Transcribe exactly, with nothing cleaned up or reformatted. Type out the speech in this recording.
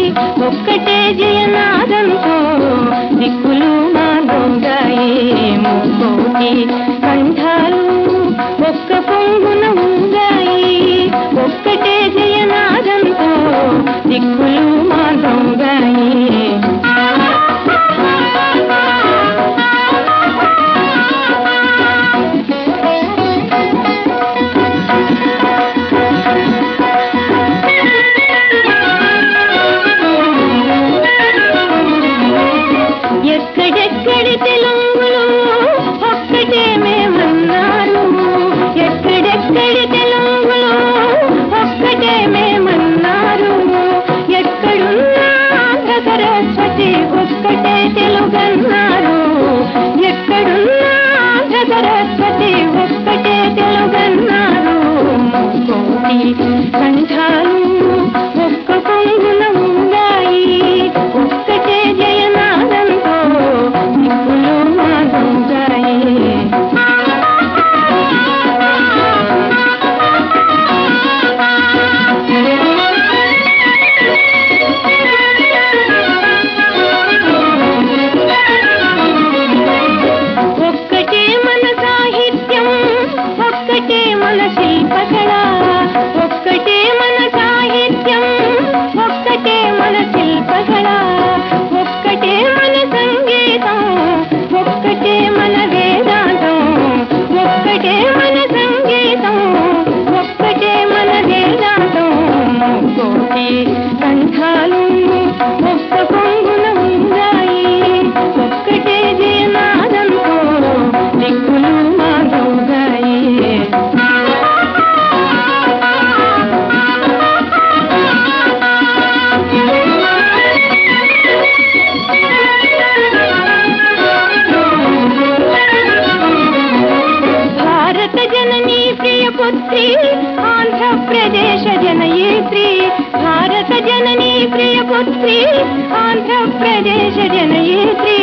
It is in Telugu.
ఒక్కటే జయనాదంతో దిక్కులు మానోగాయి ముకోటి కంఠాలు ఒక్క పొంగున ఊగాయి ఒక్కటే జయనాదంతో దిక్కులు మానోగాయి ఎక్కడెక్కడి తెలుగులు ఒక్కటే మేమన్నారు ఎక్కడెక్కడి తెలుగులు ఒక్కటే మేమన్నారు ఎక్కడున్నా సరస్వతి ఒక్కటే తెలుగన్నారు ఎక్కడున్నా సరస్వతి ఒక్కటే తెలుగన్నారు కోటి కంఠాలు ఒక్క పొంగున ఉంగాయి ఒక్కటే జయనాదంతో దిక్కులు మానోగాయి ఒక్కటే మన సాహిత్యం ఒక్కటే మన శిల్పకళ ఒక్కటే మన సాహిత్యం ఒక్కటే మన శిల్పకళ ఒక్కటే మన సంగీతం ఒక్కటే మన వేదాంతం ఒక్కటే మన సంగీతం ఒక్కటే మన వేదాంతం కోటి కంఠాలు ఒక్క పొంగున ఉంగాయి ఒక్కటే జయనాదంతో దిక్కులు మానోగాయి భారత జననీ ప్రియపుత్రి ఆంధ్రప్రదేశ జనయేత్రి భారత జననీ ప్రియపుత్రి ఆంధ్రప్రదేశ జనయేత్రి